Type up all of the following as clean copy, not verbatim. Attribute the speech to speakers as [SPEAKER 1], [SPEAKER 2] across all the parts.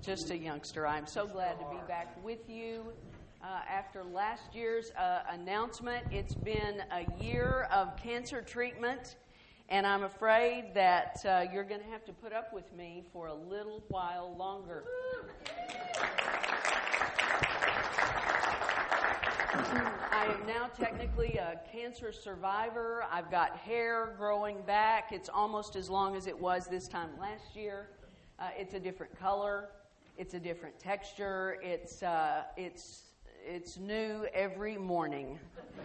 [SPEAKER 1] just a youngster. I'm so glad to be back with you. After last year's announcement, it's been a year of cancer treatment, and I'm afraid that you're going to have to put up with me for a little while longer. I am now technically a cancer survivor. I've got hair growing back. It's almost as long as it was this time last year. It's a different color. It's a different texture. It's new every morning.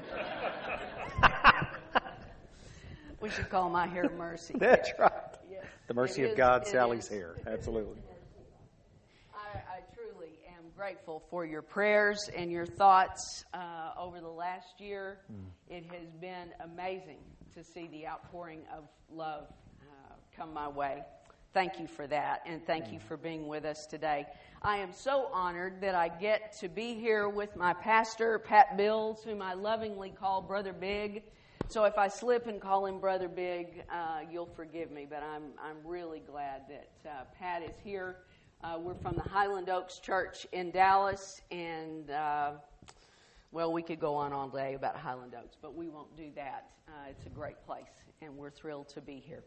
[SPEAKER 1] We should call my hair Mercy.
[SPEAKER 2] That's right.
[SPEAKER 1] Yes.
[SPEAKER 2] The mercy of God, Sally's hair. Absolutely.
[SPEAKER 1] I truly am grateful for your prayers and your thoughts over the last year. It has been amazing to see the outpouring of love come my way. Thank you for that, and thank you for being with us today. I am so honored that I get to be here with my pastor, Pat Bills, whom I lovingly call Brother Big. So if I slip and call him Brother Big, you'll forgive me, but I'm really glad that Pat is here. We're from the Highland Oaks Church in Dallas, and, well, we could go on all day about Highland Oaks, but we won't do that. It's a great place, and we're thrilled to be here.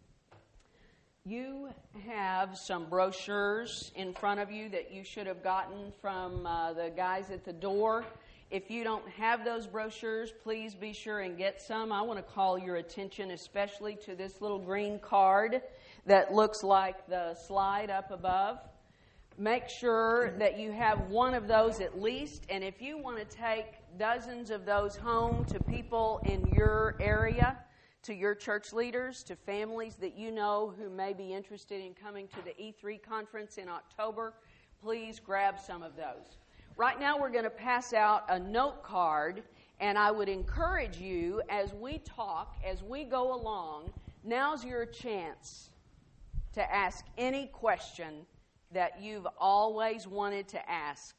[SPEAKER 1] You have some brochures in front of you that you should have gotten from the guys at the door. If you don't have those brochures, please be sure and get some. I want to call your attention especially to this little green card that looks like the slide up above. Make sure that you have one of those at least, and if you want to take dozens of those home to people in your area, to your church leaders, to families that you know who may be interested in coming to the E3 conference in October, please grab some of those. Right now we're going to pass out a note card, and I would encourage you as we talk, as we go along, now's your chance to ask any question that you've always wanted to ask.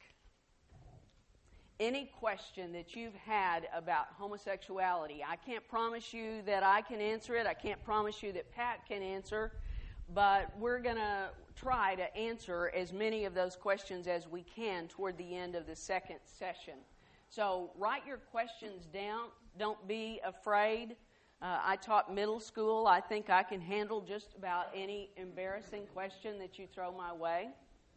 [SPEAKER 1] Any question that you've had about homosexuality. I can't promise you that I can answer it. I can't promise you that Pat can answer. But we're going to try to answer as many of those questions as we can toward the end of the second session. So write your questions down. Don't be afraid. I taught middle school. I think I can handle just about any embarrassing question that you throw my way.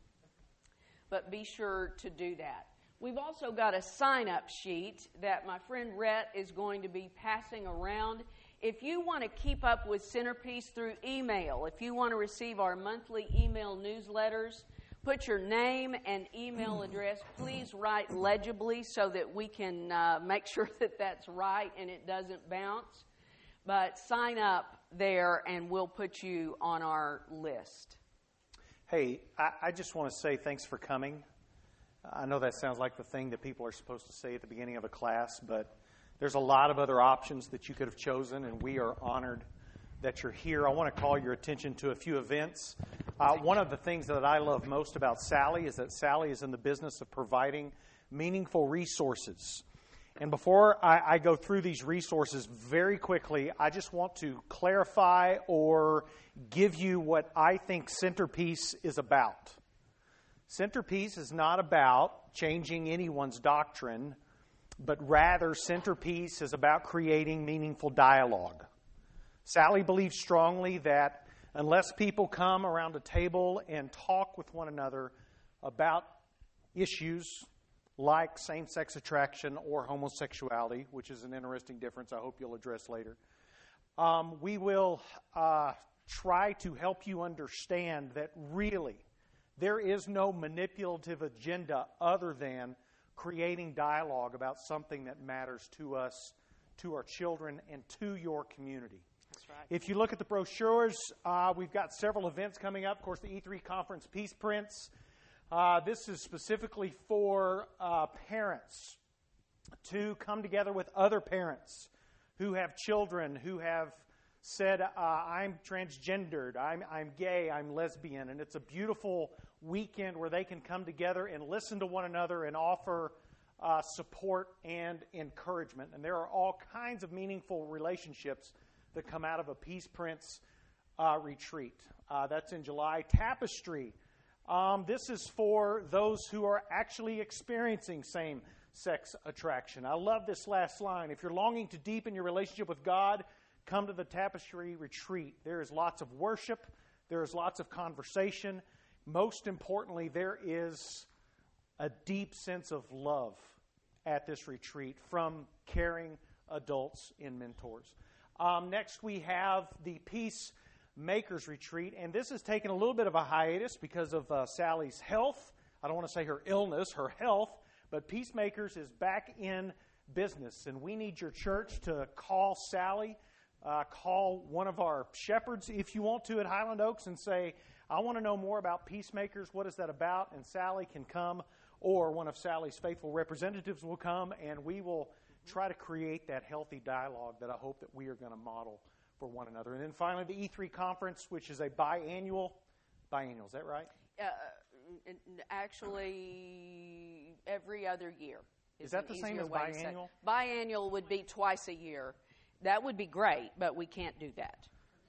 [SPEAKER 1] But be sure to do that. We've also got a sign-up sheet that my friend Rhett is going to be passing around. If you want to keep up with Centerpiece through email, if you want to receive our monthly email newsletters, put your name and email address. Please write legibly so that we can make sure that that's right and it doesn't bounce. But sign up there and we'll put you on our list.
[SPEAKER 2] Hey, I just want to say thanks for coming. I know that sounds like the thing that people are supposed to say at the beginning of a class, but there's a lot of other options that you could have chosen, and we are honored that you're here. I want to call your attention to a few events. One of the things that I love most about Sally is that Sally is in the business of providing meaningful resources. And before I go through these resources very quickly, I just want to clarify or give you what I think Centerpiece is about. Centerpiece is not about changing anyone's doctrine, but rather Centerpiece is about creating meaningful dialogue. Sally believes strongly that unless people come around a table and talk with one another about issues like same-sex attraction or homosexuality, which is an interesting difference I hope you'll address later, we will try to help you understand that really there is no manipulative agenda other than creating dialogue about something that matters to us, to our children, and to your community.
[SPEAKER 1] That's right.
[SPEAKER 2] If you look at the brochures, we've got several events coming up. Of course, the E3 Conference Peace Prints. This is specifically for parents to come together with other parents who have children who have said, I'm transgendered, I'm gay, I'm lesbian. And it's a beautiful weekend where they can come together and listen to one another and offer support and encouragement. And there are all kinds of meaningful relationships that come out of a Peace Prince retreat. That's in July. Tapestry This is for those who are actually experiencing same-sex attraction. I love this last line. If you're longing to deepen your relationship with God, come to the Tapestry Retreat. There is lots of worship. There is lots of conversation. Most importantly, there is a deep sense of love at this retreat from caring adults and mentors. Next, we have the Peacemakers Retreat, and this has taken a little bit of a hiatus because of Sally's health. I don't want to say her illness, her health, but Peacemakers is back in business, and we need your church to call Sally, call one of our shepherds if you want to at Highland Oaks and say, I want to know more about Peacemakers. What is that about? And Sally can come, or one of Sally's faithful representatives will come, and we will try to create that healthy dialogue that I hope that we are going to model for one another. And then finally, the E3 conference, which is a biannual, is that right?
[SPEAKER 1] Actually, every other year.
[SPEAKER 2] Is that the same as biannual?
[SPEAKER 1] Biannual would be twice a year. That would be great, but we can't do that.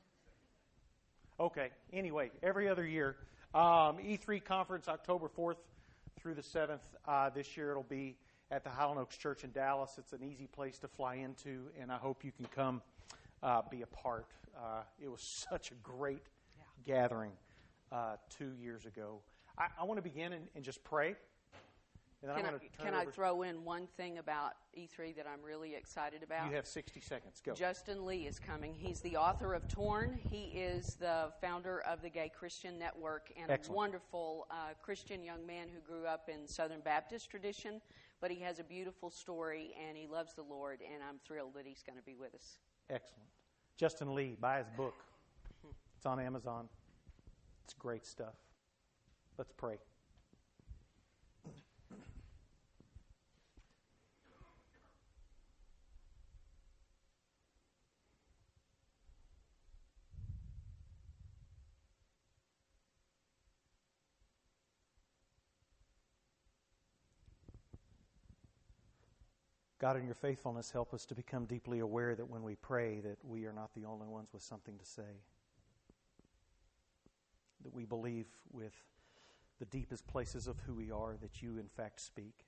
[SPEAKER 2] Okay. Anyway, every other year. E3 conference, October 4th through the 7th. This year it'll be at the Highland Oaks Church in Dallas. It's an easy place to fly into, and I hope you can come be a part. It was such a great gathering 2 years ago. I want to begin and just pray. And then
[SPEAKER 1] Can I throw in one thing about E3 that I'm really excited about?
[SPEAKER 2] You have 60 seconds. Go.
[SPEAKER 1] Justin Lee is coming. He's the author of Torn. He is the founder of the Gay Christian Network and
[SPEAKER 2] Excellent.
[SPEAKER 1] A wonderful Christian young man who grew up in Southern Baptist tradition. But he has a beautiful story, and he loves the Lord, and I'm thrilled that he's going to be with us.
[SPEAKER 2] Excellent. Justin Lee, buy his book. It's on Amazon. It's great stuff. Let's pray. God, in your faithfulness, help us to become deeply aware that when we pray that we are not the only ones with something to say. That we believe with the deepest places of who we are that you in fact speak.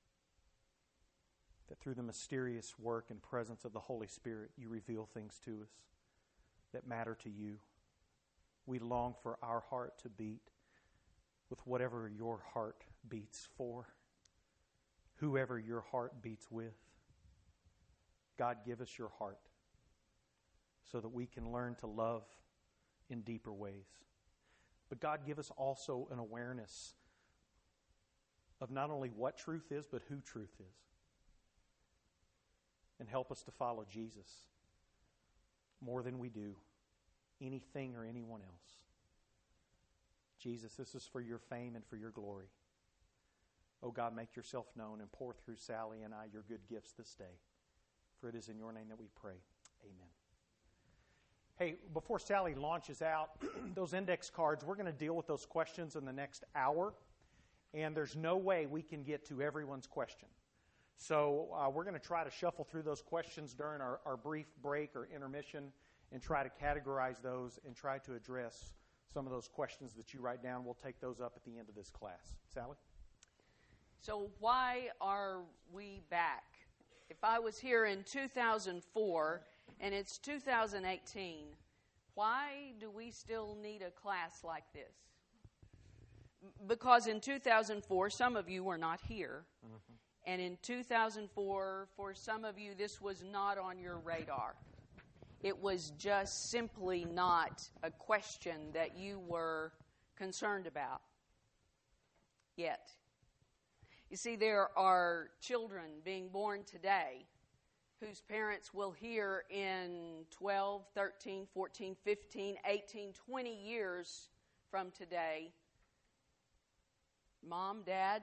[SPEAKER 2] That through the mysterious work and presence of the Holy Spirit, you reveal things to us that matter to you. We long for our heart to beat with whatever your heart beats for. Whoever your heart beats with. God, give us your heart so that we can learn to love in deeper ways. But God, give us also an awareness of not only what truth is, but who truth is. And help us to follow Jesus more than we do anything or anyone else. Jesus, this is for your fame and for your glory. Oh God, make yourself known and pour through Sally and I your good gifts this day. For it is in your name that we pray. Amen. Hey, before Sally launches out those index cards, we're going to deal with those questions in the next hour. And there's no way we can get to everyone's question. So we're going to try to shuffle through those questions during our brief break or intermission and try to categorize those and try to address some of those questions that you write down. We'll take those up at the end of this class. Sally?
[SPEAKER 1] So why are we back? If I was here in 2004 and it's 2018, why do we still need a class like this? Because in 2004, some of you were not here. Mm-hmm. And in 2004, for some of you, this was not on your radar. It was just simply not a question that you were concerned about yet. You see, there are children being born today whose parents will hear in 12, 13, 14, 15, 18, 20 years from today, Mom, Dad,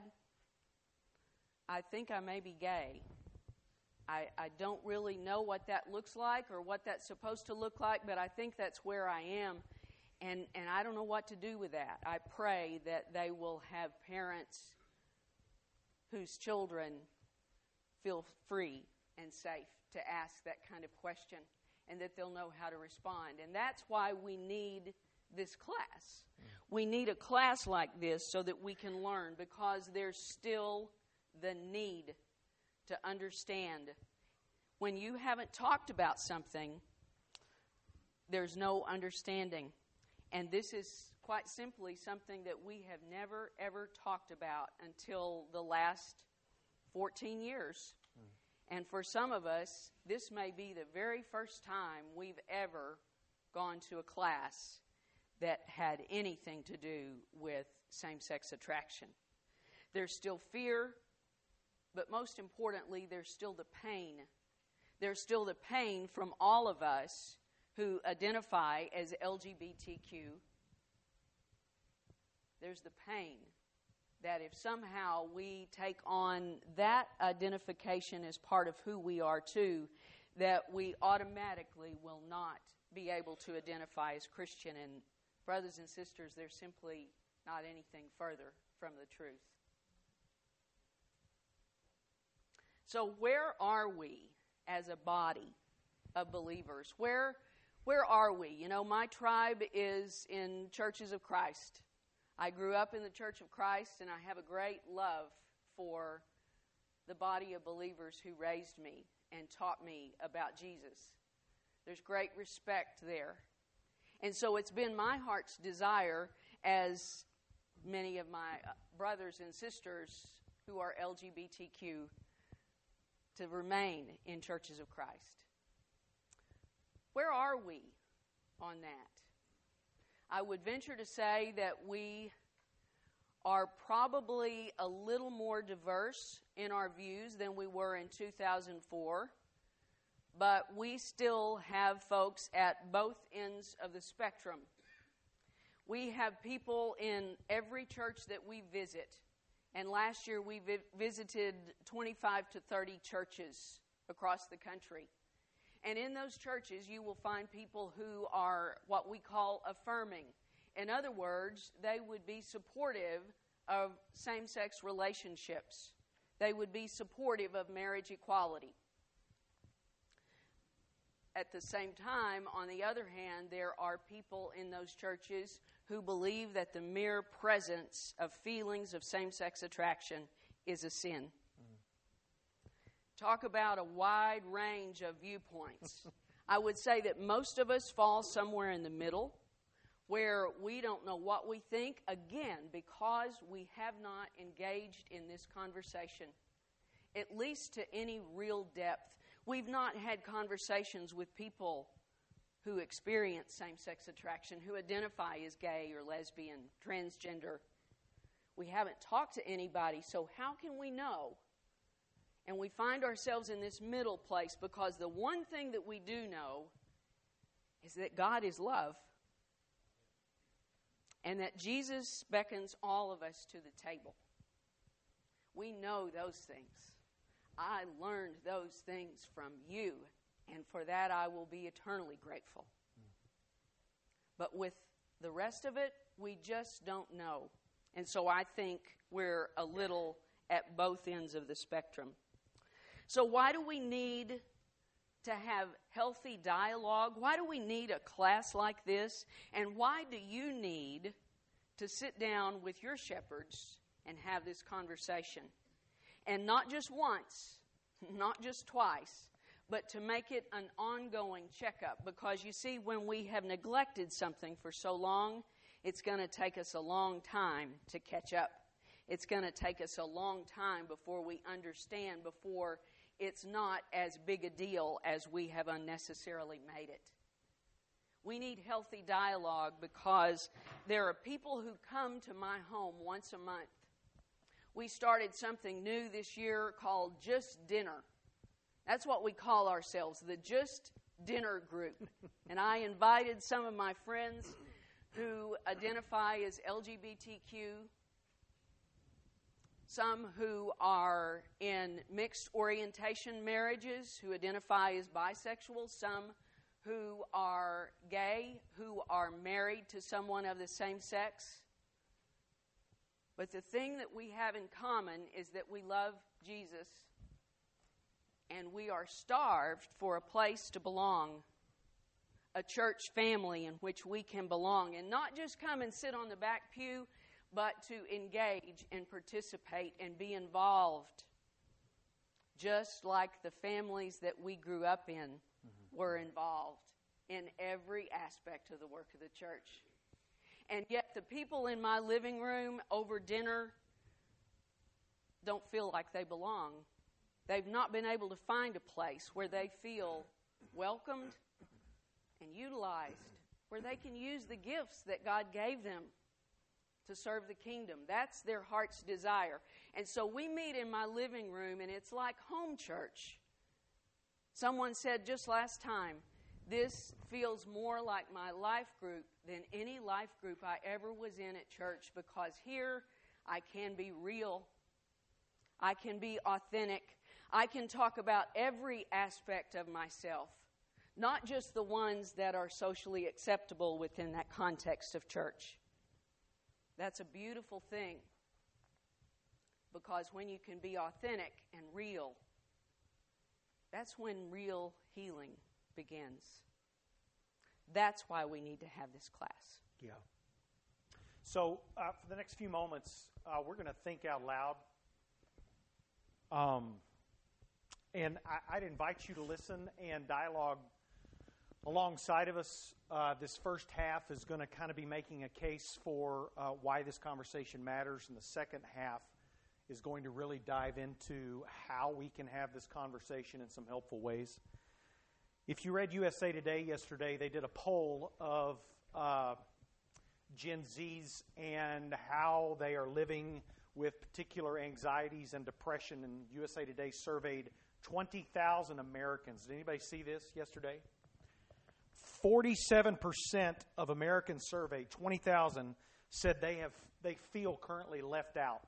[SPEAKER 1] I think I may be gay. I don't really know what that looks like or what that's supposed to look like, but I think that's where I am, and I don't know what to do with that. I pray that they will have parents whose children feel free and safe to ask that kind of question and that they'll know how to respond. And that's why we need this class. We need a class like this so that we can learn, because there's still the need to understand. When you haven't talked about something, there's no understanding. And this is quite simply something that we have never, ever talked about until the last 14 years. And for some of us, this may be the very first time we've ever gone to a class that had anything to do with same-sex attraction. There's still fear, but most importantly, there's still the pain. There's still the pain from all of us who identify as LGBTQ. There's the pain that if somehow we take on that identification as part of who we are too, that we automatically will not be able to identify as Christian. And brothers and sisters, there's simply not anything further from the truth. So where are we as a body of believers? Where are we? You know, my tribe is in Churches of Christ. I grew up in the Church of Christ, and I have a great love for the body of believers who raised me and taught me about Jesus. There's great respect there. And so it's been my heart's desire, as many of my brothers and sisters who are LGBTQ, to remain in Churches of Christ. Where are we on that? I would venture to say that we are probably a little more diverse in our views than we were in 2004, but we still have folks at both ends of the spectrum. We have people in every church that we visit, and last year we visited 25 to 30 churches across the country. And in those churches, you will find people who are what we call affirming. In other words, they would be supportive of same-sex relationships. They would be supportive of marriage equality. At the same time, on the other hand, there are people in those churches who believe that the mere presence of feelings of same-sex attraction is a sin. Talk about a wide range of viewpoints. I would say that most of us fall somewhere in the middle, where we don't know what we think, again, because we have not engaged in this conversation, at least to any real depth. We've not had conversations with people who experience same-sex attraction, who identify as gay or lesbian, transgender. We haven't talked to anybody, so how can we know? And we find ourselves in this middle place because the one thing that we do know is that God is love and that Jesus beckons all of us to the table. We know those things. I learned those things from you, and for that I will be eternally grateful. But with the rest of it, we just don't know. And so I think we're a little at both ends of the spectrum. So why do we need to have healthy dialogue? Why do we need a class like this? And why do you need to sit down with your shepherds and have this conversation? And not just once, not just twice, but to make it an ongoing checkup. Because you see, when we have neglected something for so long, it's going to take us a long time to catch up. It's going to take us a long time before we understand, before it's not as big a deal as we have unnecessarily made it. We need healthy dialogue because there are people who come to my home once a month. We started something new this year called Just Dinner. That's what we call ourselves, the Just Dinner group. And I invited some of my friends who identify as LGBTQ, some who are in mixed orientation marriages, who identify as bisexual, some who are gay, who are married to someone of the same sex. But the thing that we have in common is that we love Jesus, and we are starved for a place to belong, a church family in which we can belong, and not just come and sit on the back pew, but to engage and participate and be involved, just like the families that we grew up in were involved in every aspect of the work of the church. And yet the people in my living room over dinner don't feel like they belong. They've not been able to find a place where they feel welcomed and utilized, where they can use the gifts that God gave them to serve the kingdom. That's their heart's desire. And so we meet in my living room, and it's like home church. Someone said just last time, this feels more like my life group than any life group I ever was in at church, because here I can be real. I can be authentic. I can talk about every aspect of myself, not just the ones that are socially acceptable within that context of church. That's a beautiful thing, because when you can be authentic and real, that's when real healing begins. That's why we need to have this class.
[SPEAKER 2] Yeah. So for the next few moments, we're going to think out loud. And I'd invite you to listen and dialogue alongside of us. This first half is going to kind of be making a case for why this conversation matters, and the second half is going to really dive into how we can have this conversation in some helpful ways. If you read USA Today yesterday, they did a poll of Gen Zs and how they are living with particular anxieties and depression, and USA Today surveyed 20,000 Americans. Did anybody see this yesterday? 47% of Americans surveyed, 20,000, said they feel currently left out.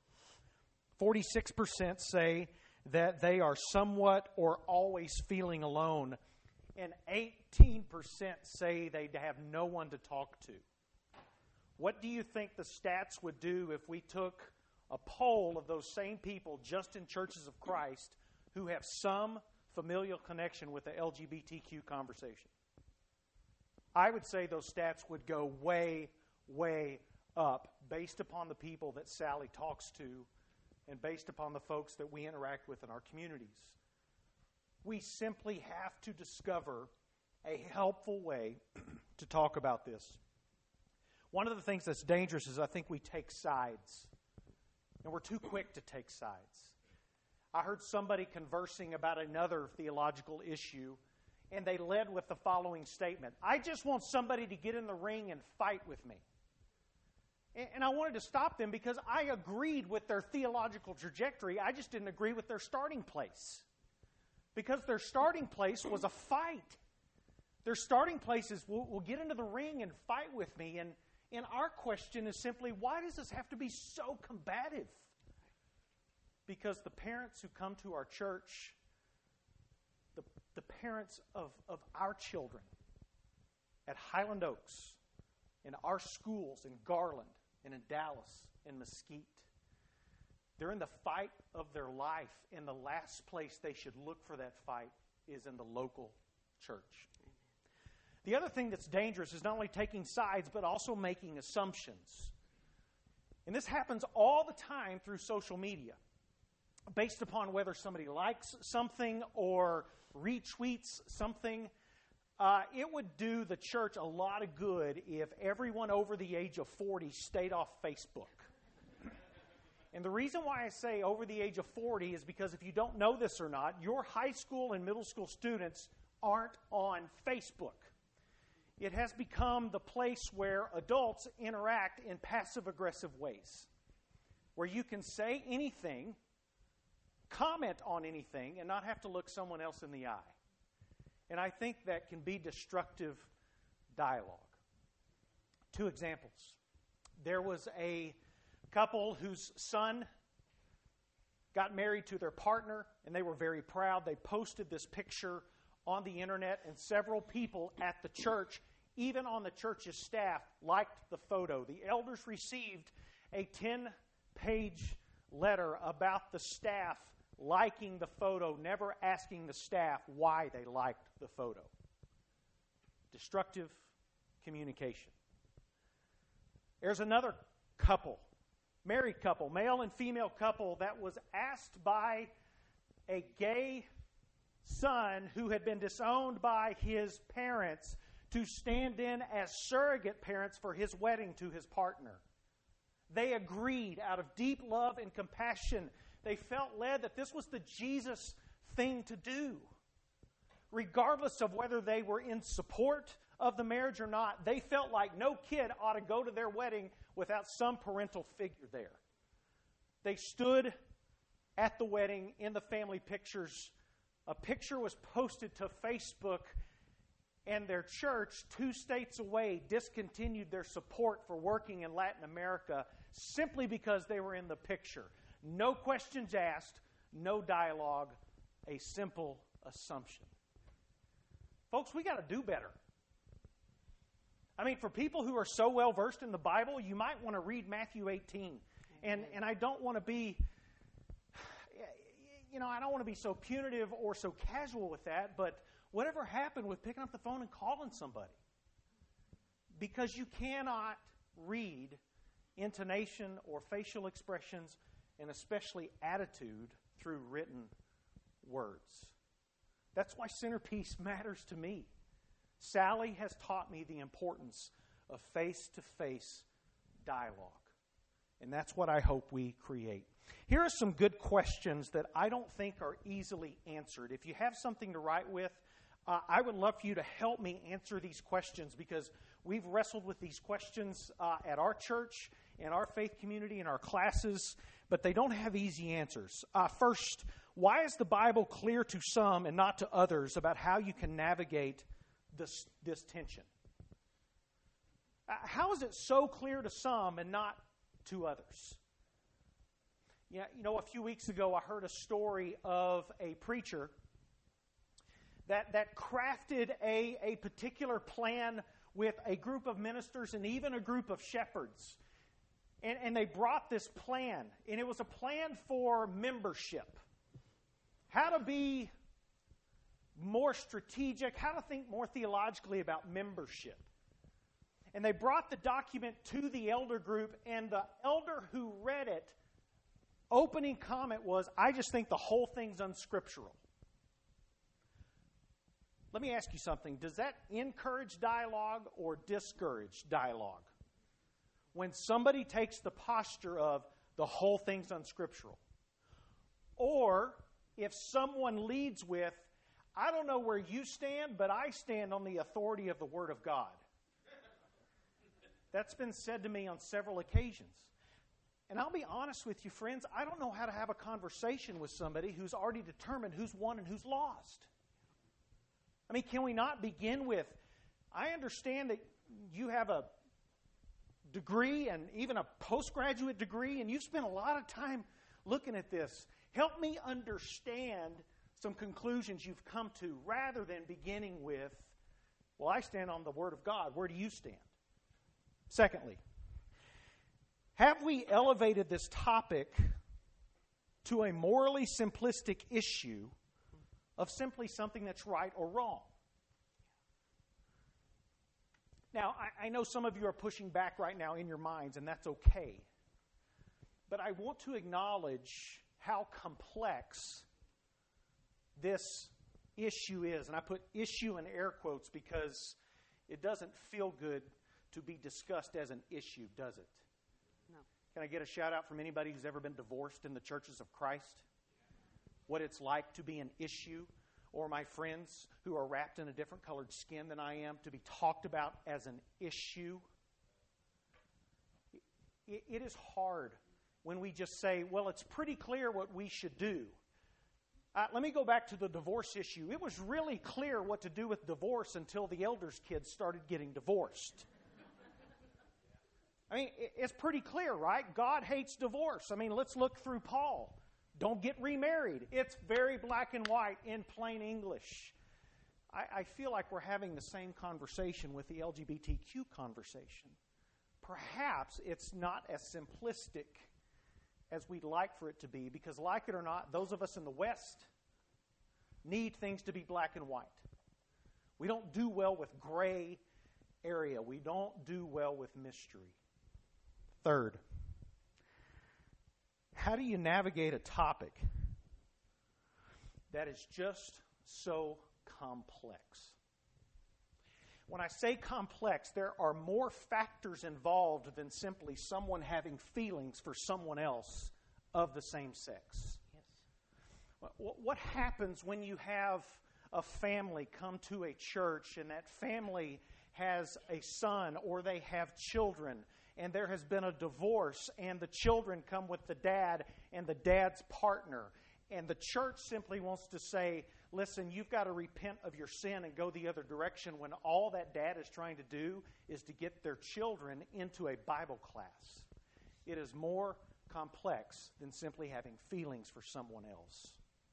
[SPEAKER 2] 46% say that they are somewhat or always feeling alone, and 18% say they have no one to talk to. What do you think the stats would do if we took a poll of those same people just in Churches of Christ who have some familial connection with the LGBTQ conversation? I would say those stats would go way, way up based upon the people that Sally talks to and based upon the folks that we interact with in our communities. We simply have to discover a helpful way to talk about this. One of the things that's dangerous is I think we take sides, and we're too quick to take sides. I heard somebody conversing about another theological issue, and they led with the following statement: I just want somebody to get in the ring and fight with me. And I wanted to stop them because I agreed with their theological trajectory. I just didn't agree with their starting place. Because their starting place was a fight. Their starting place is, we'll get into the ring and fight with me. And our question is simply, why does this have to be so combative? Because the parents who come to our church, the parents of our children at Highland Oaks, in our schools in Garland, and in Dallas, and Mesquite, they're in the fight of their life, and the last place they should look for that fight is in the local church. The other thing that's dangerous is not only taking sides, but also making assumptions. And this happens all the time through social media, based upon whether somebody likes something or retweets something. It would do the church a lot of good if everyone over the age of 40 stayed off Facebook. And the reason why I say over the age of 40 is because if you don't know this or not, your high school and middle school students aren't on Facebook. It has become the place where adults interact in passive-aggressive ways, where you can say anything, comment on anything, and not have to look someone else in the eye. And I think that can be destructive dialogue. 2 examples. There was a couple whose son got married to their partner, and they were very proud. They posted this picture on the internet, and several people at the church, even on the church's staff, liked the photo. The elders received a 10-page letter about the staff liking the photo, never asking the staff why they liked the photo. destructive communication. There's another couple, married couple, male and female couple, that was asked by a gay son who had been disowned by his parents to stand in as surrogate parents for his wedding to his partner. They agreed out of deep love and compassion. They felt led that this was the Jesus thing to do. Regardless of whether they were in support of the marriage or not, they felt like no kid ought to go to their wedding without some parental figure there. They stood at the wedding in the family pictures. A picture was posted to Facebook, and their church, 2 states away, discontinued their support for working in Latin America simply because they were in the picture. No questions asked, no dialogue, a simple assumption. Folks, we got to do better. I mean, for people who are so well versed in the Bible, you might want to read Matthew 18. And I don't want to be, I don't want to be so punitive or so casual with that, but whatever happened with picking up the phone and calling somebody? Because you cannot read intonation or facial expressions, and especially attitude, through written words. That's why Centerpiece matters to me. Sally has taught me the importance of face-to-face dialogue. And that's what I hope we create. Here are some good questions that I don't think are easily answered. If you have something to write with, I would love for you to help me answer these questions, because we've wrestled with these questions at our church, in our faith community, in our classes, but they don't have easy answers. First, why is the Bible clear to some and not to others about how you can navigate this tension? How is it so clear to some and not to others? Yeah, a few weeks ago I heard a story of a preacher that crafted a particular plan with a group of ministers and even a group of shepherds. And they brought this plan, and it was a plan for membership. How to be more strategic, how to think more theologically about membership. And they brought the document to the elder group, and the elder who read it, opening comment was, "I just think the whole thing's unscriptural." Let me ask you something. Does that encourage dialogue or discourage dialogue? When somebody takes the posture of the whole thing's unscriptural. Or if someone leads with, "I don't know where you stand, but I stand on the authority of the Word of God." That's been said to me on several occasions. And I'll be honest with you, friends, I don't know how to have a conversation with somebody who's already determined who's won and who's lost. I mean, can we not begin with, I understand that you have a degree and even a postgraduate degree, and you've spent a lot of time looking at this. Help me understand some conclusions you've come to, rather than beginning with, "Well, I stand on the Word of God. Where do you stand?" Secondly, have we elevated this topic to a morally simplistic issue of simply something that's right or wrong? Now, I know some of you are pushing back right now in your minds, and that's okay. But I want to acknowledge how complex this issue is. And I put issue in air quotes because it doesn't feel good to be discussed as an issue, does it?
[SPEAKER 1] No.
[SPEAKER 2] Can I get a shout out from anybody who's ever been divorced in the churches of Christ? What it's like to be an issue? Or my friends who are wrapped in a different colored skin than I am, to be talked about as an issue? It is hard when we just say, "Well, it's pretty clear what we should do." Let me go back to the divorce issue. It was really clear what to do with divorce until the elders' kids started getting divorced. I mean, it's pretty clear, right? God hates divorce. I mean, let's look through Paul. Don't get remarried. It's very black and white in plain English. I feel like we're having the same conversation with the LGBTQ conversation. Perhaps it's not as simplistic as we'd like for it to be, because like it or not, those of us in the West need things to be black and white. We don't do well with gray area. We don't do well with mystery. Third, how do you navigate a topic that is just so complex? When I say complex, there are more factors involved than simply someone having feelings for someone else of the same sex. Yes. What happens when you have a family come to a church and that family has a son or they have children and there has been a divorce and the children come with the dad and the dad's partner and the church simply wants to say, listen, you've got to repent of your sin and go the other direction, when all that dad is trying to do is to get their children into a Bible class. It is more complex than simply having feelings for someone else.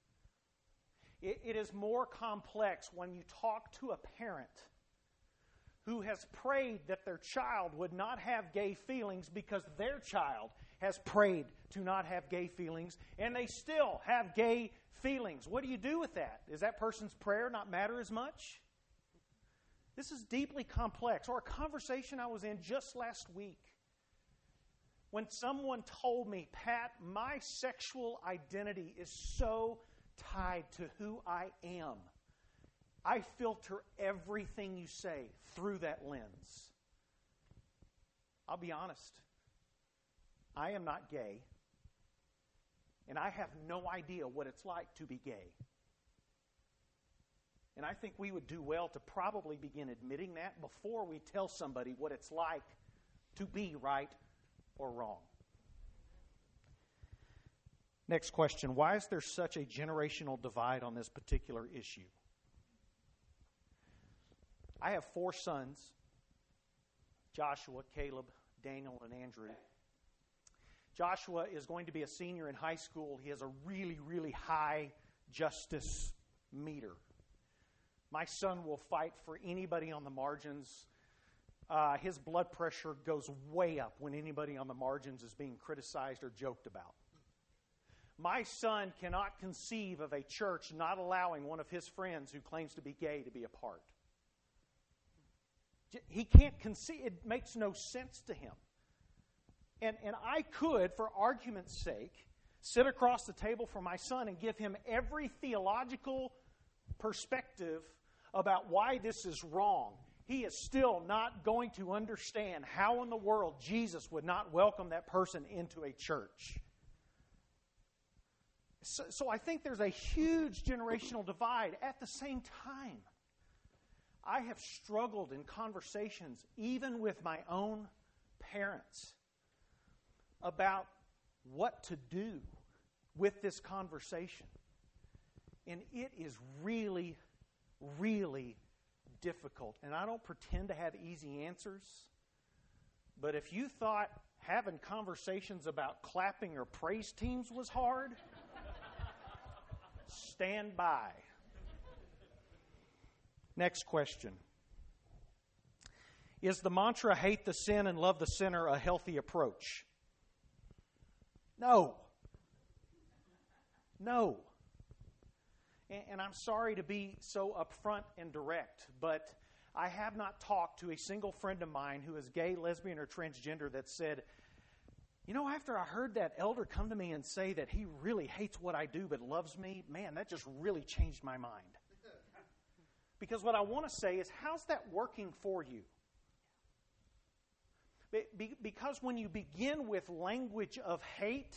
[SPEAKER 2] It is more complex when you talk to a parent who has prayed that their child would not have gay feelings because their child has prayed to not have gay feelings, and they still have gay feelings. What do you do with that? Does that person's prayer not matter as much? This is deeply complex. Or a conversation I was in just last week when someone told me, Pat, my sexual identity is so tied to who I am. I filter everything you say through that lens. I'll be honest. I am not gay, and I have no idea what it's like to be gay. And I think we would do well to probably begin admitting that before we tell somebody what it's like to be right or wrong. Next question. Why is there such a generational divide on this particular issue? I have 4 sons, Joshua, Caleb, Daniel, and Andrew. Joshua is going to be a senior in high school. He has a really, really high justice meter. My son will fight for anybody on the margins. His blood pressure goes way up when anybody on the margins is being criticized or joked about. My son cannot conceive of a church not allowing one of his friends who claims to be gay to be a part. He can't conceive. It makes no sense to him. And I could, for argument's sake, sit across the table from my son and give him every theological perspective about why this is wrong. He is still not going to understand how in the world Jesus would not welcome that person into a church. So I think there's a huge generational divide. At the same time, I have struggled in conversations, even with my own parents, about what to do with this conversation. And it is really, really difficult. And I don't pretend to have easy answers. But if you thought having conversations about clapping or praise teams was hard, stand by. Next question. Is the mantra, hate the sin and love the sinner, a healthy approach? No. No. And I'm sorry to be so upfront and direct, but I have not talked to a single friend of mine who is gay, lesbian, or transgender that said, you know, after I heard that elder come to me and say that he really hates what I do but loves me, man, that just really changed my mind. Because what I want to say is, how's that working for you? Because when you begin with language of hate,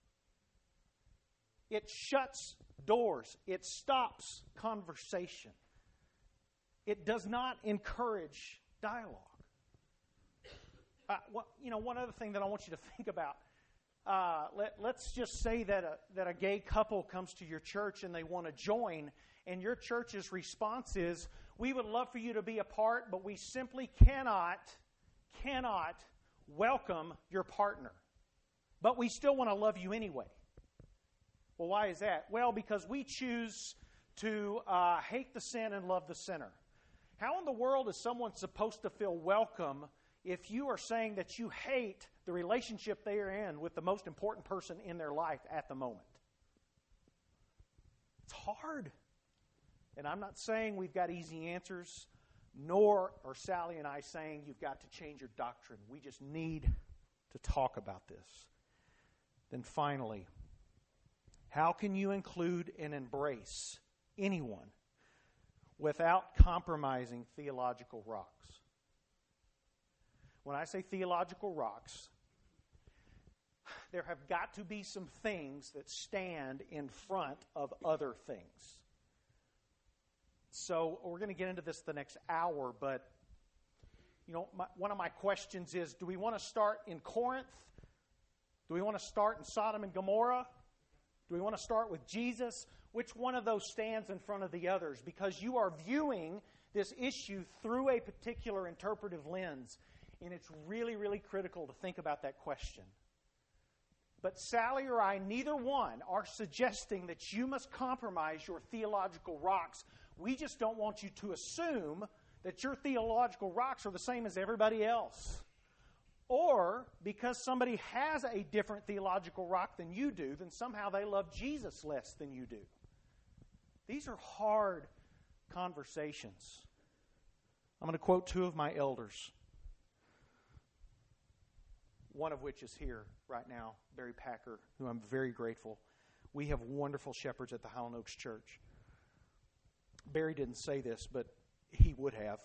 [SPEAKER 2] it shuts doors. It stops conversation. It does not encourage dialogue. One other thing that I want you to think about. Let's just say that a gay couple comes to your church and they want to join, and your church's response is, we would love for you to be a part, but we simply cannot welcome your partner. But we still want to love you anyway. Well, why is that? Well, because we choose to hate the sin and love the sinner. How in the world is someone supposed to feel welcome if you are saying that you hate the relationship they are in with the most important person in their life at the moment? It's hard. And I'm not saying we've got easy answers, nor are Sally and I saying you've got to change your doctrine. We just need to talk about this. Then finally, how can you include and embrace anyone without compromising theological rocks? When I say theological rocks, there have got to be some things that stand in front of other things. So we're going to get into this the next hour, but one of my questions is, do we want to start in Corinth? Do we want to start in Sodom and Gomorrah? Do we want to start with Jesus? Which one of those stands in front of the others? Because you are viewing this issue through a particular interpretive lens, and it's really, really critical to think about that question. But Sally or I, neither one, are suggesting that you must compromise your theological rocks. We just don't want you to assume that your theological rocks are the same as everybody else. Or, because somebody has a different theological rock than you do, then somehow they love Jesus less than you do. These are hard conversations. I'm going to quote two of my elders, one of which is here right now, Barry Packer, who I'm very grateful. We have wonderful shepherds at the Highland Oaks Church. Barry didn't say this, but he would have.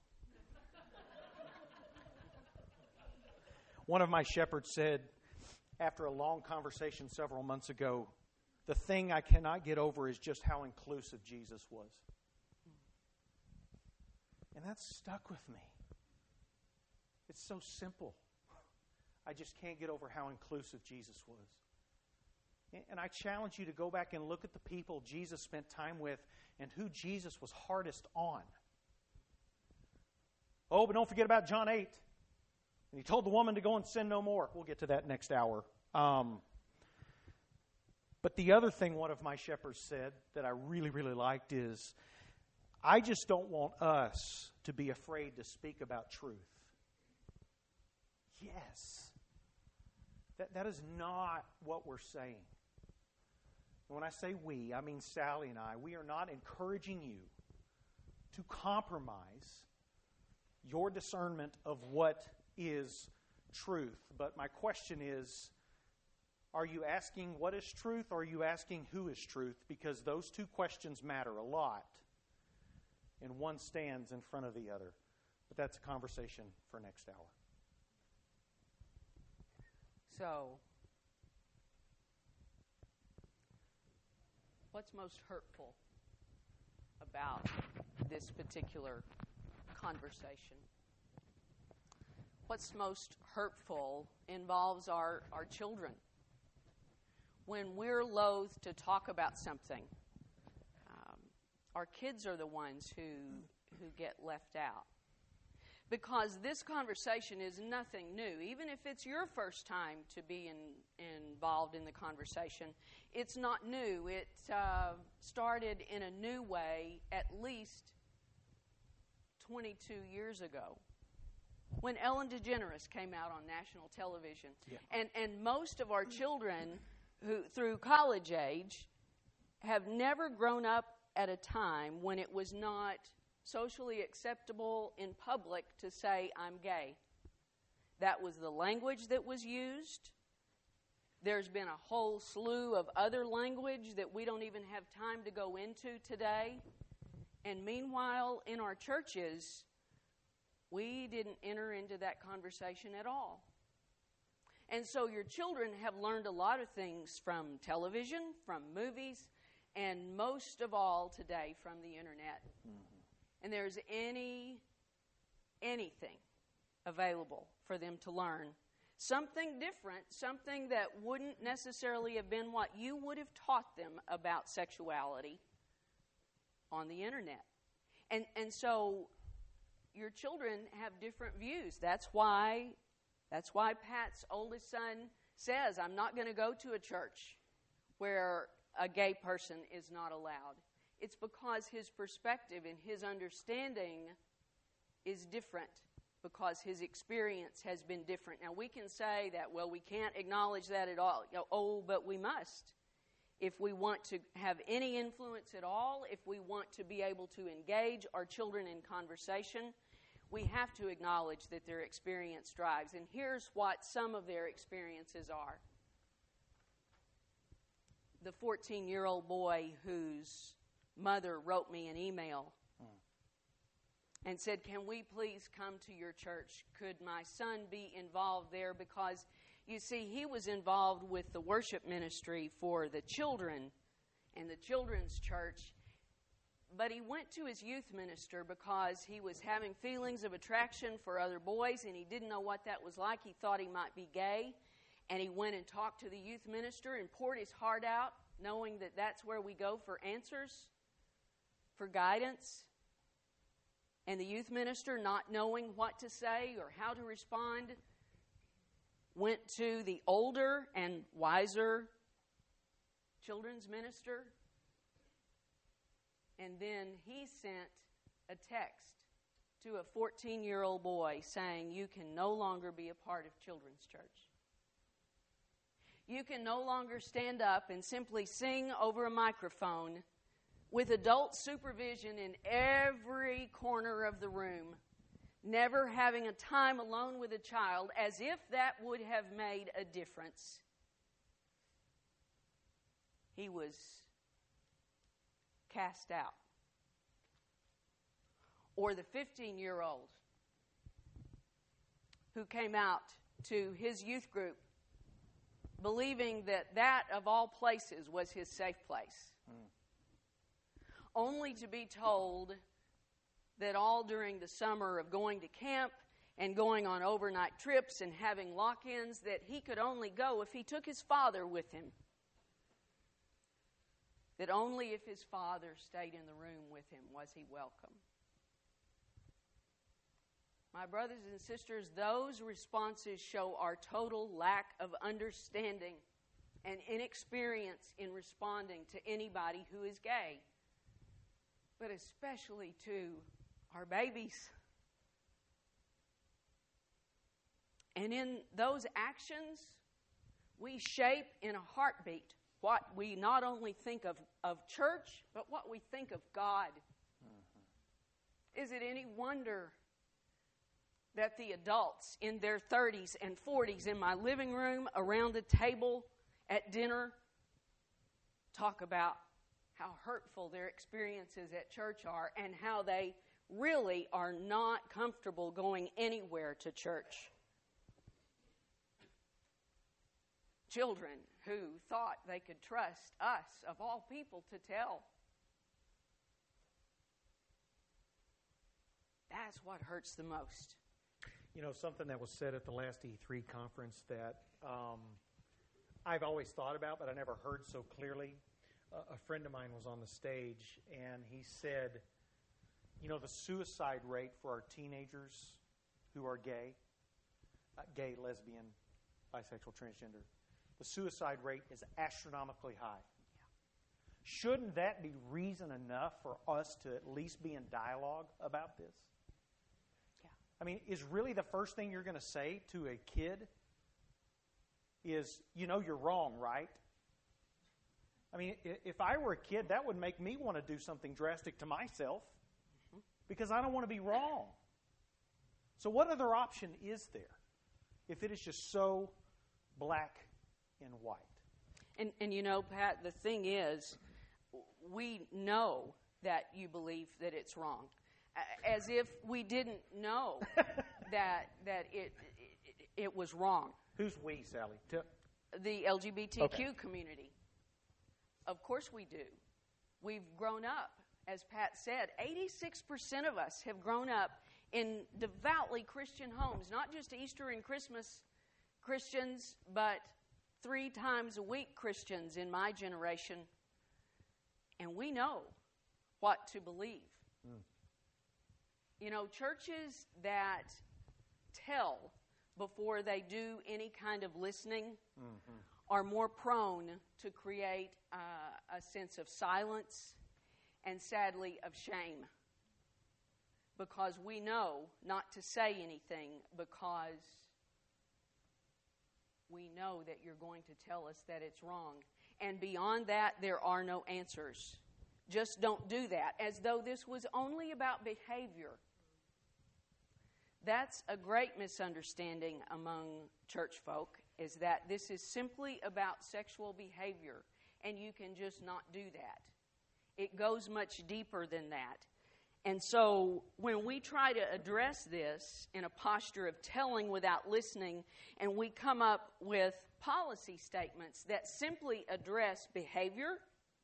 [SPEAKER 2] One of my shepherds said, after a long conversation several months ago, the thing I cannot get over is just how inclusive Jesus was. And that stuck with me. It's so simple. I just can't get over how inclusive Jesus was. And I challenge you to go back and look at the people Jesus spent time with and who Jesus was hardest on. Oh, but don't forget about John 8. And he told the woman to go and sin no more. We'll get to that next hour. But the other thing one of my shepherds said that I really, really liked is, I just don't want us to be afraid to speak about truth. Yes. That is not what we're saying. And when I say we, I mean Sally and I. We are not encouraging you to compromise your discernment of what is truth. But my question is, are you asking what is truth, or are you asking who is truth? Because those two questions matter a lot, and one stands in front of the other. But that's a conversation for next hour.
[SPEAKER 1] So, what's most hurtful about this particular conversation? What's most hurtful involves our children. When we're loath to talk about something, our kids are the ones who get left out. Because this conversation is nothing new. Even if it's your first time to be involved in the conversation, it's not new. It started in a new way at least 22 years ago, when Ellen DeGeneres came out on national television. Yeah. And most of our children who, through college age, have never grown up at a time when it was not socially acceptable in public to say, I'm gay. That was the language that was used. There's been a whole slew of other language that we don't even have time to go into today. And meanwhile, in our churches, we didn't enter into that conversation at all. And so your children have learned a lot of things from television, from movies, and most of all today from the internet. Mm-hmm. And there's anything available for them to learn. Something different, something that wouldn't necessarily have been what you would have taught them about sexuality on the internet. And so your children have different views. That's why Pat's oldest son says, I'm not going to go to a church where a gay person is not allowed. It's because his perspective and his understanding is different, because his experience has been different. Now, we can say that, well, we can't acknowledge that at all. But we must. if we want to have any influence at all, if we want to be able to engage our children in conversation, we have to acknowledge that their experience drives. And here's what some of their experiences are. The 14-year-old boy whose mother wrote me an email and said, "Can we please come to your church? Could my son be involved there?" Because, you see, he was involved with the worship ministry for the children and the children's church, but he went to his youth minister because he was having feelings of attraction for other boys, and he didn't know what that was like. He thought he might be gay, and he went and talked to the youth minister and poured his heart out, knowing that that's where we go for answers, for guidance. And the youth minister, not knowing what to say or how to respond, went to the older and wiser children's minister. And then he sent a text to a 14-year-old boy saying, "You can no longer be a part of children's church. You can no longer stand up and simply sing over a microphone with adult supervision in every corner of the room, never having a time alone with a child, as if that would have made a difference." He was cast out. Or the 15-year-old who came out to his youth group believing that that of all places was his safe place. Only to be told that all during the summer of going to camp and going on overnight trips and having lock-ins, that he could only go if he took his father with him. That only if his father stayed in the room with him was he welcome. My brothers and sisters, those responses show our total lack of understanding and inexperience in responding to anybody who is gay, but especially to our babies. And in those actions, we shape in a heartbeat what we not only think of church, but what we think of God. Is it any wonder that the adults in their 30s and 40s in my living room around the table at dinner talk about how hurtful their experiences at church are and how they really are not comfortable going anywhere to church? Children who thought they could trust us, of all people, to tell. That's what hurts the most.
[SPEAKER 2] You know, something that was said at the last E3 conference that I've always thought about, but I never heard so clearly. A friend of mine was on the stage, and he said, you know, the suicide rate for our teenagers who are gay, lesbian, bisexual, transgender, the suicide rate is astronomically high. Yeah. Shouldn't that be reason enough for us to at least be in dialogue about this? Yeah. I mean, is really the first thing you're going to say to a kid is, you know, you're wrong, right? I mean, if I were a kid, that would make me want to do something drastic to myself because I don't want to be wrong. So what other option is there if it is just so black and white?
[SPEAKER 1] And you know, Pat, the thing is, we know that you believe that it's wrong. As if we didn't know that it was wrong.
[SPEAKER 2] Who's we, Sally?
[SPEAKER 1] The LGBTQ community. Of course we do. We've grown up, as Pat said, 86% of us have grown up in devoutly Christian homes, not just Easter and Christmas Christians, but 3 times a week Christians in my generation. And we know what to believe. You know, churches that tell before they do any kind of listening are more prone to create a sense of silence and, sadly, of shame. Because we know not to say anything because we know that you're going to tell us that it's wrong. And beyond that, there are no answers. Just don't do that, as though this was only about behavior. That's a great misunderstanding among church folk, is that this is simply about sexual behavior, and you can just not do that. It goes much deeper than that. And so when we try to address this in a posture of telling without listening, and we come up with policy statements that simply address behavior,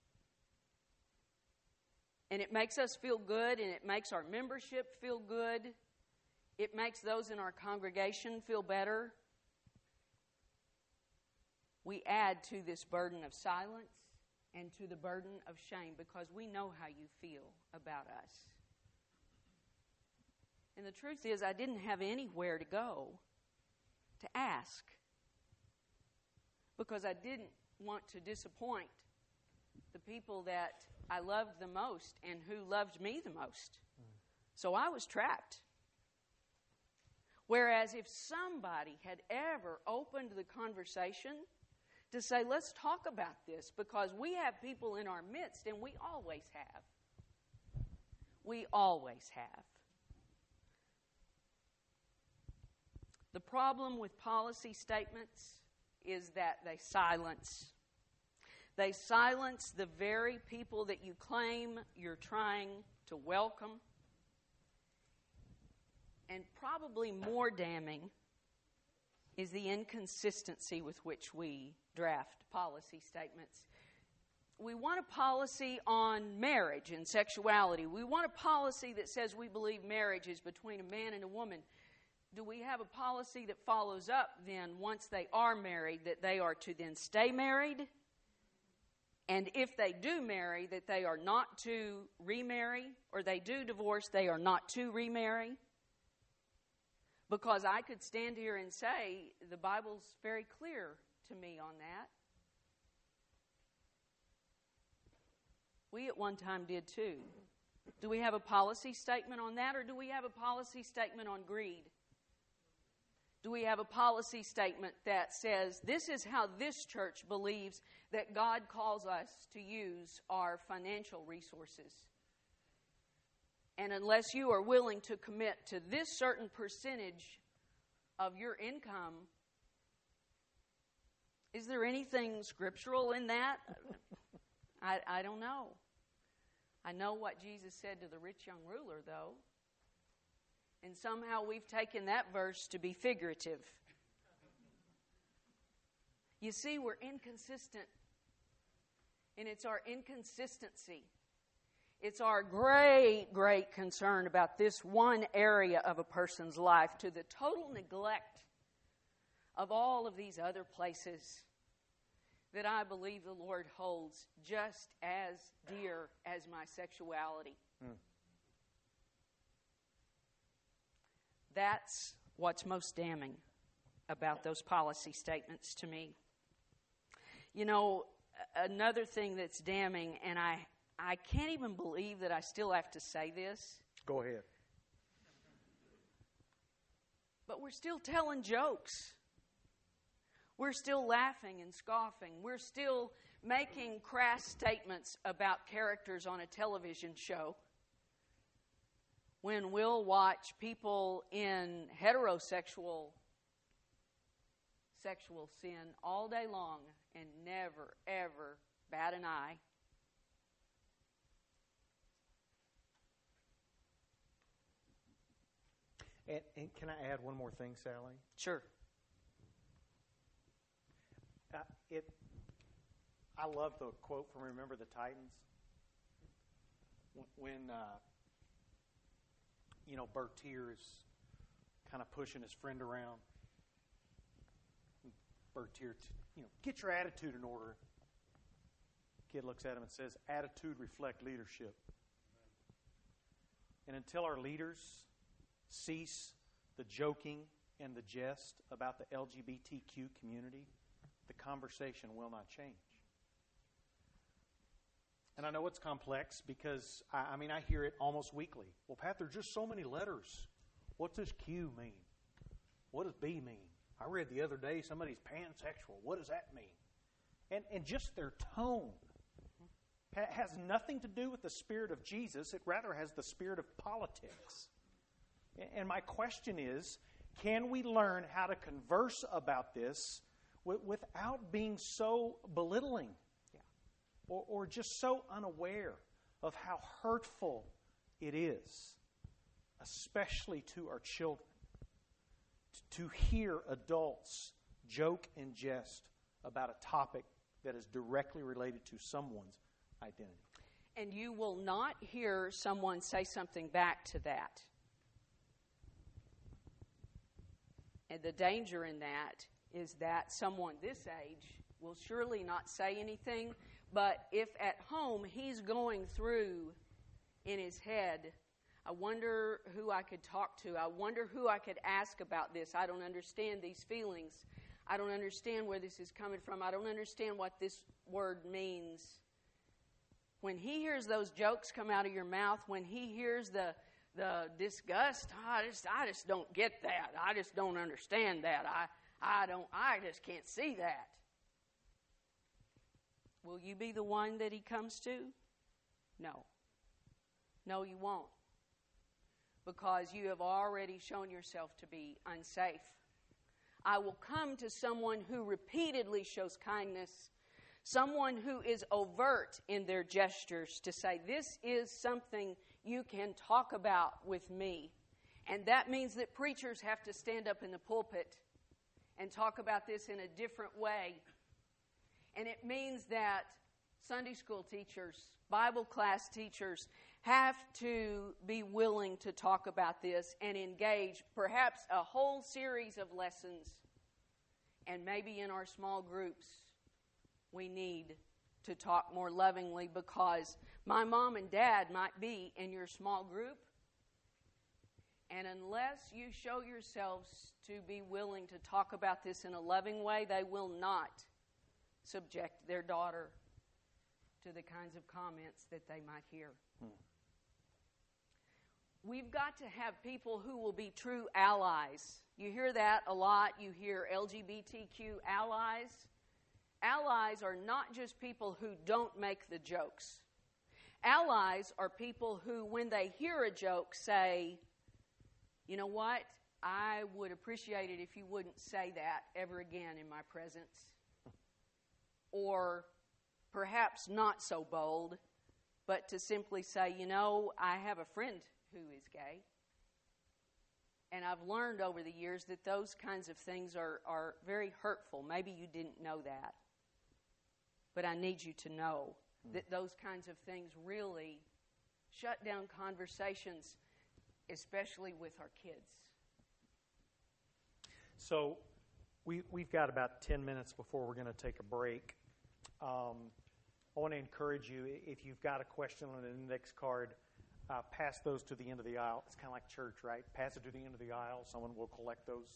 [SPEAKER 1] and it makes us feel good, and it makes our membership feel good, it makes those in our congregation feel better, we add to this burden of silence and to the burden of shame, because we know how you feel about us. And the truth is, I didn't have anywhere to go to ask, because I didn't want to disappoint the people that I loved the most and who loved me the most. So I was trapped. Whereas if somebody had ever opened the conversation to say, let's talk about this, because we have people in our midst, and we always have. We always have. The problem with policy statements is that they silence. They silence the very people that you claim you're trying to welcome. And probably more damning is the inconsistency with which we draft policy statements. We want a policy on marriage and sexuality. We want a policy that says we believe marriage is between a man and a woman. Do we have a policy that follows up then, once they are married, that they are to then stay married? And if they do marry, that they are not to remarry, or they do divorce, they are not to remarry? Because I could stand here and say the Bible's very clear to me on that. We at one time did too. Do we have a policy statement on that, or do we have a policy statement on greed? Do we have a policy statement that says this is how this church believes that God calls us to use our financial resources? And unless you are willing to commit to this certain percentage of your income, is there anything scriptural in that? I don't know. I know what Jesus said to the rich young ruler, though. And somehow we've taken that verse to be figurative. You see, we're inconsistent. And it's our inconsistency. It's our great, great concern about this one area of a person's life to the total neglect of all of these other places that I believe the Lord holds just as dear as my sexuality. That's what's most damning about those policy statements to me. You know, another thing that's damning, and I can't even believe that I still have to say this.
[SPEAKER 2] Go ahead.
[SPEAKER 1] But we're still telling jokes. We're still laughing and scoffing. We're still making crass statements about characters on a television show, when we'll watch people in heterosexual sexual sin all day long and never, ever bat an eye.
[SPEAKER 2] And can I add one more thing, Sally?
[SPEAKER 1] Sure.
[SPEAKER 2] I love the quote from Remember the Titans. When Bertier is kind of pushing his friend around. Bertier, get your attitude in order. Kid looks at him and says, attitude reflect leadership. And until our leaders cease the joking and the jest about the LGBTQ community, the conversation will not change. And I know it's complex because, I hear it almost weekly. Well, Pat, there's just so many letters. What's this Q mean? What does B mean? I read the other day somebody's pansexual. What does that mean? and just their tone has nothing to do with the spirit of Jesus. It rather has the spirit of politics. And my question is, can we learn how to converse about this without being so belittling or just so unaware of how hurtful it is, especially to our children, to hear adults joke and jest about a topic that is directly related to someone's identity?
[SPEAKER 1] And you will not hear someone say something back to that. And the danger in that is that someone this age will surely not say anything, but if at home he's going through in his head, I wonder who I could talk to. I wonder who I could ask about this. I don't understand these feelings. I don't understand where this is coming from. I don't understand what this word means. When he hears those jokes come out of your mouth, when he hears the disgust, I just don't get that. I just don't understand that. I just can't see that. Will you be the one that he comes to? No. No, you won't. Because you have already shown yourself to be unsafe. I will come to someone who repeatedly shows kindness, someone who is overt in their gestures to say, this is something you can talk about with me. And that means that preachers have to stand up in the pulpit and talk about this in a different way. And it means that Sunday school teachers, Bible class teachers have to be willing to talk about this and engage perhaps a whole series of lessons. And maybe in our small groups, we need to talk more lovingly, because my mom and dad might be in your small group. And unless you show yourselves to be willing to talk about this in a loving way, they will not subject their daughter to the kinds of comments that they might hear. We've got to have people who will be true allies. You hear that a lot. You hear LGBTQ allies. Allies are not just people who don't make the jokes. Allies are people who, when they hear a joke, say, you know what? I would appreciate it if you wouldn't say that ever again in my presence. Or perhaps not so bold, but to simply say, you know, I have a friend who is gay. And I've learned over the years that those kinds of things are very hurtful. Maybe you didn't know that. But I need you to know that those kinds of things really shut down conversations, especially with our kids.
[SPEAKER 2] So we've got about 10 minutes before we're going to take a break. I want to encourage you, if you've got a question on an index card, pass those to the end of the aisle. It's kind of like church, right? Pass it to the end of the aisle. Someone will collect those.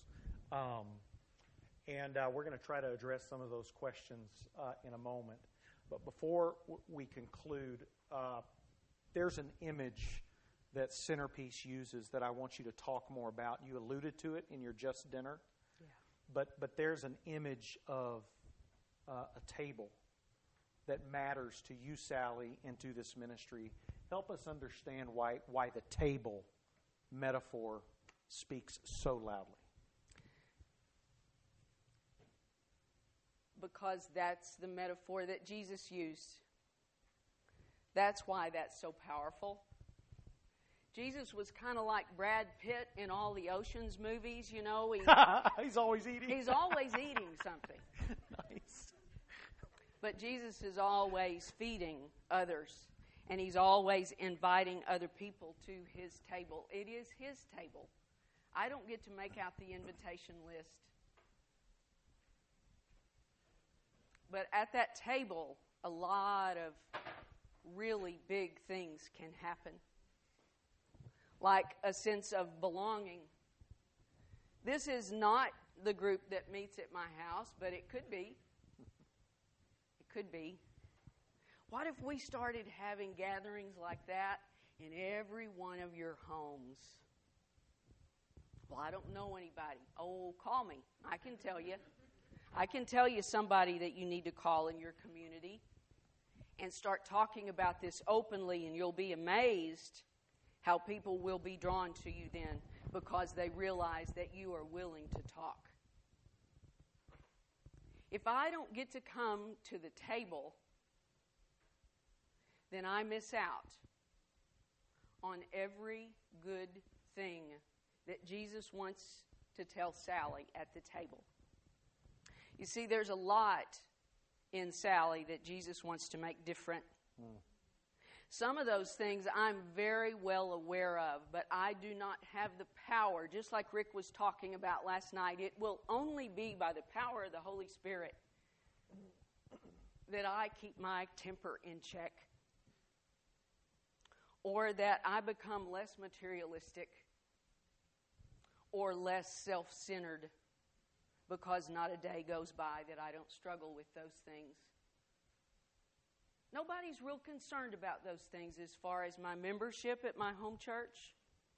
[SPEAKER 2] And we're going to try to address some of those questions in a moment. But before we conclude, there's an image that Centerpiece uses that I want you to talk more about. You alluded to it in your Just Dinner. Yeah. But there's an image of a table that matters to you, Sally, and to this ministry. Help us understand why the table metaphor speaks so loudly.
[SPEAKER 1] Because that's the metaphor that Jesus used. That's why that's so powerful. Jesus was kind of like Brad Pitt in all the Ocean's movies, you know.
[SPEAKER 2] He's always eating.
[SPEAKER 1] He's always eating something.
[SPEAKER 2] Nice.
[SPEAKER 1] But Jesus is always feeding others. And he's always inviting other people to his table. It is his table. I don't get to make out the invitation list. But at that table, a lot of really big things can happen. Like a sense of belonging. This is not the group that meets at my house, but it could be. It could be. What if we started having gatherings like that in every one of your homes? Well, I don't know anybody. Oh, call me. I can tell you. I can tell you somebody that you need to call in your community and start talking about this openly, and you'll be amazed how people will be drawn to you then because they realize that you are willing to talk. If I don't get to come to the table, then I miss out on every good thing that Jesus wants to tell Sally at the table. You see, there's a lot in Sally that Jesus wants to make different. Some of those things I'm very well aware of, but I do not have the power. Just like Rick was talking about last night, it will only be by the power of the Holy Spirit that I keep my temper in check, or that I become less materialistic or less self-centered, because not a day goes by that I don't struggle with those things. Nobody's real concerned about those things as far as my membership at my home church,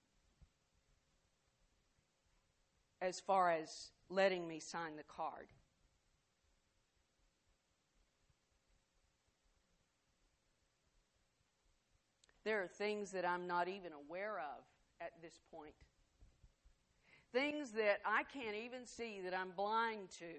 [SPEAKER 1] as far as letting me sign the card. There are things that I'm not even aware of at this point. Things that I can't even see, that I'm blind to.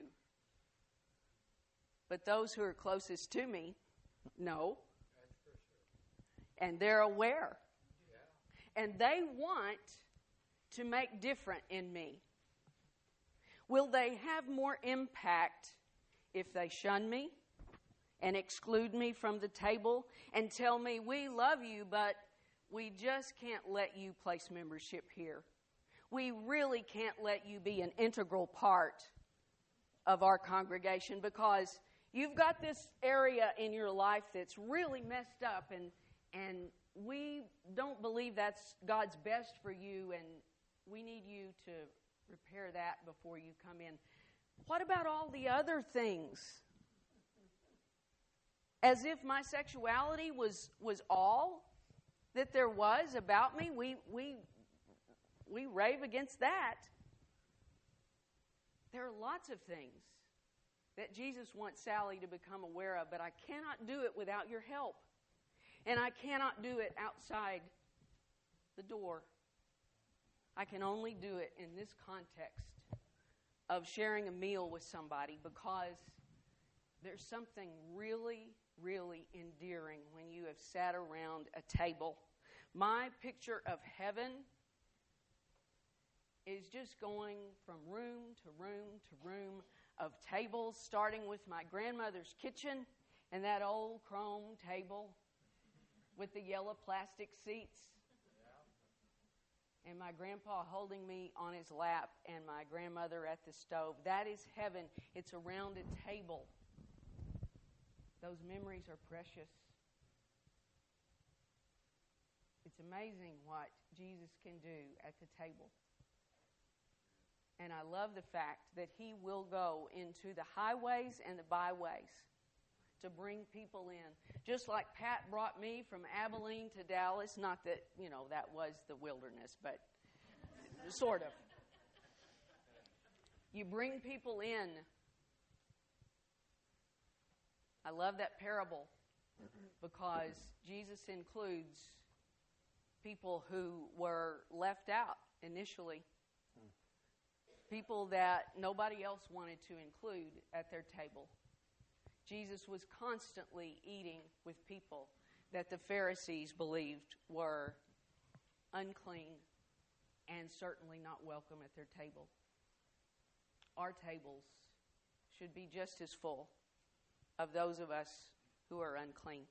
[SPEAKER 1] But those who are closest to me know.
[SPEAKER 3] That's for sure.
[SPEAKER 1] And they're aware.
[SPEAKER 3] Yeah.
[SPEAKER 1] And they want to make different in me. Will they have more impact if they shun me and exclude me from the table and tell me, we love you, but we just can't let you place membership here? We really can't let you be an integral part of our congregation because you've got this area in your life that's really messed up, and we don't believe that's God's best for you, and we need you to repair that before you come in. What about all the other things? As if my sexuality was all that there was about me. We rave against that. There are lots of things that Jesus wants Sally to become aware of, but I cannot do it without your help. And I cannot do it outside the door. I can only do it in this context of sharing a meal with somebody, because there's something really, really endearing when you have sat around a table. My picture of heaven is just going from room to room to room of tables, starting with my grandmother's kitchen and that old chrome table with the yellow plastic seats. And my grandpa holding me on his lap and my grandmother at the stove. That is heaven. It's around a table. Those memories are precious. It's amazing what Jesus can do at the table. And I love the fact that he will go into the highways and the byways to bring people in. Just like Pat brought me from Abilene to Dallas. Not that, that was the wilderness, but sort of. You bring people in. I love that parable because Jesus includes people who were left out initially. People that nobody else wanted to include at their table. Jesus was constantly eating with people that the Pharisees believed were unclean and certainly not welcome at their table. Our tables should be just as full of those of us who are unclean.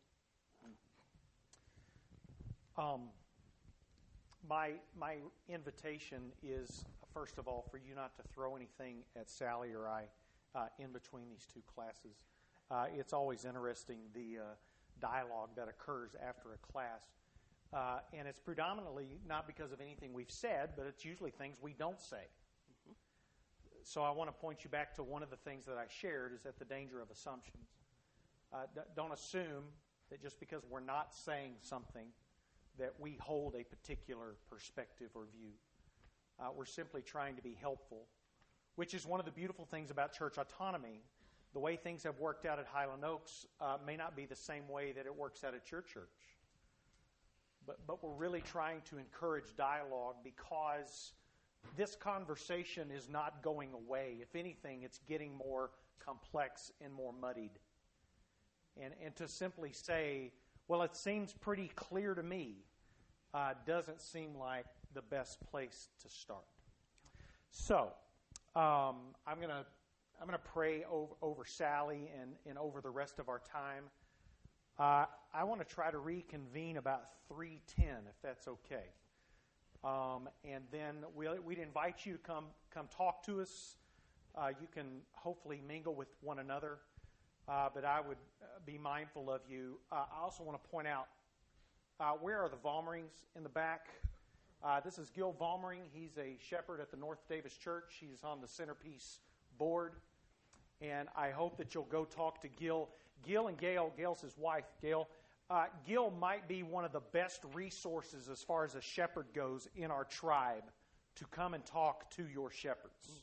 [SPEAKER 2] My invitation is, first of all, for you not to throw anything at Sally or I in between these two classes. It's always interesting, the dialogue that occurs after a class. And it's predominantly not because of anything we've said, but it's usually things we don't say. Mm-hmm. So I want to point you back to one of the things that I shared, is that the danger of assumptions. Don't assume that just because we're not saying something that we hold a particular perspective or view. We're simply trying to be helpful which is one of the beautiful things about church autonomy. The way things have worked out at Highland Oaks may not be the same way that it works out at your church. But we're really trying to encourage dialogue because this conversation is not going away. If anything, it's getting more complex and more muddied. And to simply say, well, it seems pretty clear to me, doesn't seem like the best place to start. So, I'm going to pray over Sally and over the rest of our time. I want to try to reconvene about 3:10, if that's okay. And then we'd invite you to come talk to us. You can hopefully mingle with one another, but I would be mindful of you. I also want to point out, where are the Valmerings in the back? This is Gil Valmering. He's a shepherd at the North Davis Church. He's on the Centerpiece board. And I hope that you'll go talk to Gil. Gil and Gail, Gail's his wife, Gail. Gil might be one of the best resources as far as a shepherd goes in our tribe to come and talk to your shepherds.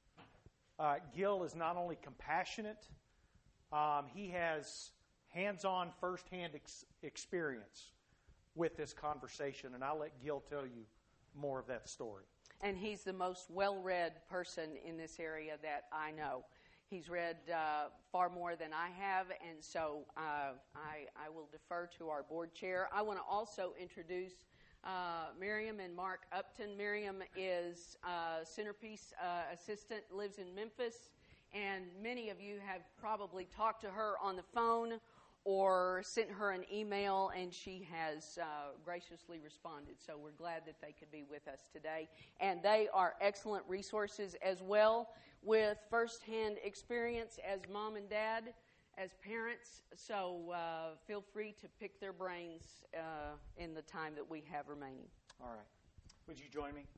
[SPEAKER 2] Gil is not only compassionate, he has hands-on, first-hand experience with this conversation, and I'll let Gil tell you more of that story.
[SPEAKER 1] And he's the most well-read person in this area that I know. He's read far more than I have, and so I will defer to our board chair. I want to also introduce Miriam and Mark Upton. Miriam is Centerpiece assistant, lives in Memphis, and many of you have probably talked to her on the phone or sent her an email, and she has graciously responded. So we're glad that they could be with us today. And they are excellent resources as well, with firsthand experience as mom and dad, as parents. So feel free to pick their brains in the time that we have remaining.
[SPEAKER 2] All right. Would you join me?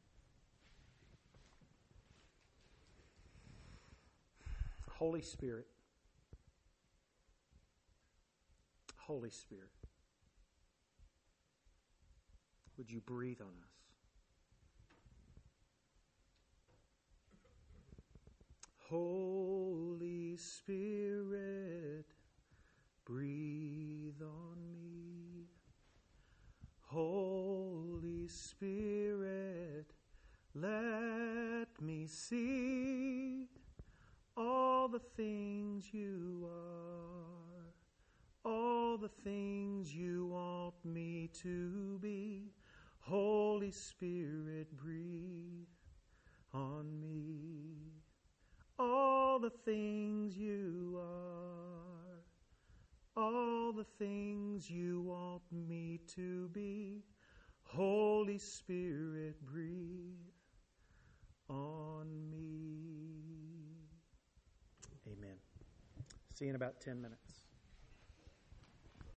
[SPEAKER 2] Holy Spirit. Holy Spirit, would you breathe on us? Holy Spirit, breathe on me. Holy Spirit, let me see all the things you are, all the things you want me to be. Holy Spirit, breathe on me. All the things you are, all the things you want me to be. Holy Spirit, breathe on me. Amen. See you in about 10 minutes.